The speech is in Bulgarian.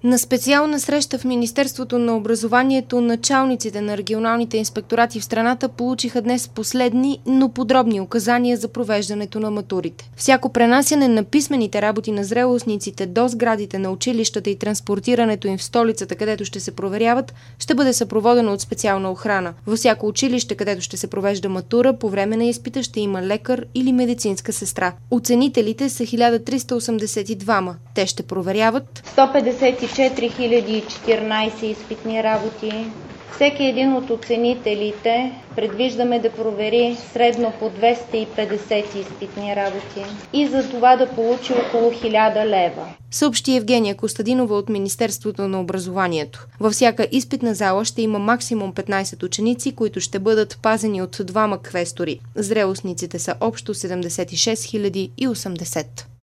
На специална среща в Министерството на образованието началниците на регионалните инспекторати в страната получиха днес последни, но подробни указания за провеждането на матурите. Всяко пренасяне на писмените работи на зрелостниците до сградите на училищата и транспортирането им в столицата, където ще се проверяват, ще бъде съпроводено от специална охрана. Във всяко училище, където ще се провежда матура, по време на изпита ще има лекар или медицинска сестра. Оценителите са 1382. Те ще проверяват 154 014 изпитни работи. Всеки един от оценителите предвиждаме да провери средно по 250 изпитни работи и за това да получи около 1000 лева. Съобщи Евгения Костадинова от Министерството на образованието. Във всяка изпитна зала ще има максимум 15 ученици, които ще бъдат пазени от 2 квестори. Зрелостниците са общо 76 080.